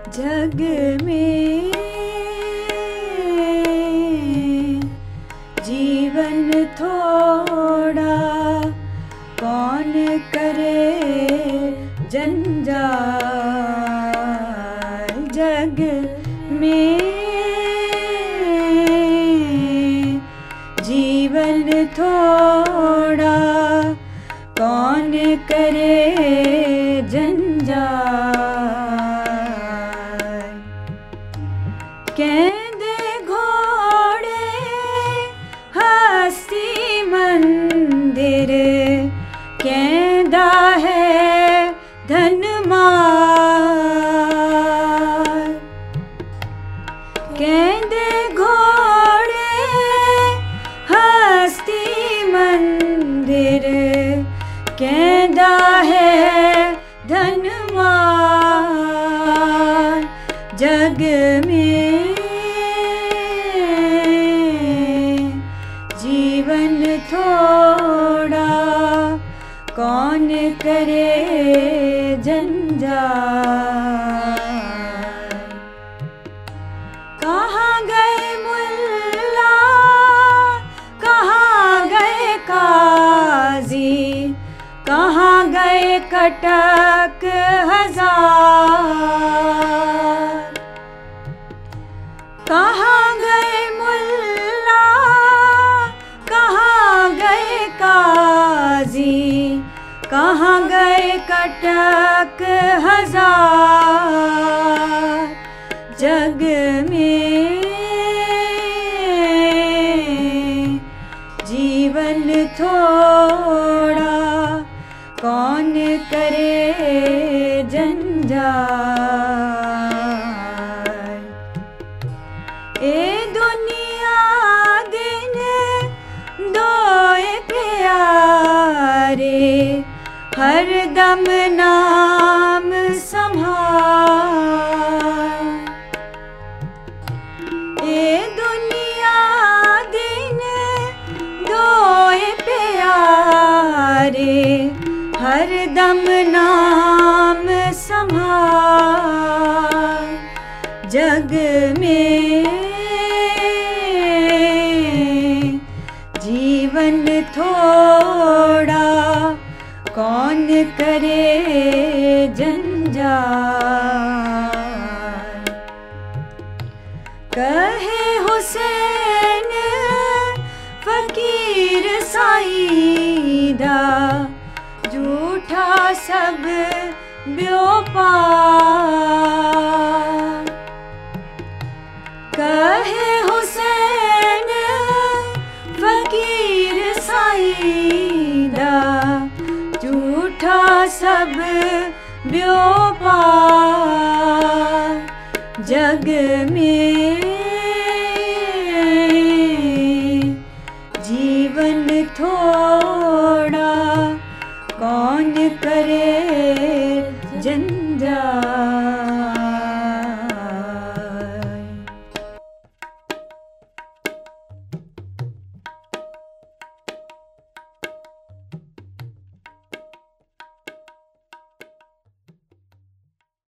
जग में जीवन थोड़ा कौन करे जंजाल। जग में जीवन थोड़ा कौन करे जंजाल। कहते घोड़े हस्ती मंदिर, कहता है धन माल। कहते घोड़े हस्ती मंदिर, कहता है धन माल। जग में जीवन थोड़ा कौन करे जंजाल। कहाँ गए मुल्ला, कहाँ गए काजी, कहाँ गए कटक हजार। कहाँ गए मुल्ला, कहाँ गए काजी, कहाँ गए कटक हजार। जग में जीवन थोड़ा कौन करे जंजाल। ए दुनिया दिन दोए प्यारे, हर दम नाम संभाल। ए दुनिया दिन दोए प्यारे, हर दम नाम संभाल। जग में जीवन थोड़ा कौन करे जंजाल। कहे हुसैन फकीर साईदा, झूठा सब व्यापार। कहे हुसैन फकीर साईदा, झूठा सब व्यापार। जग में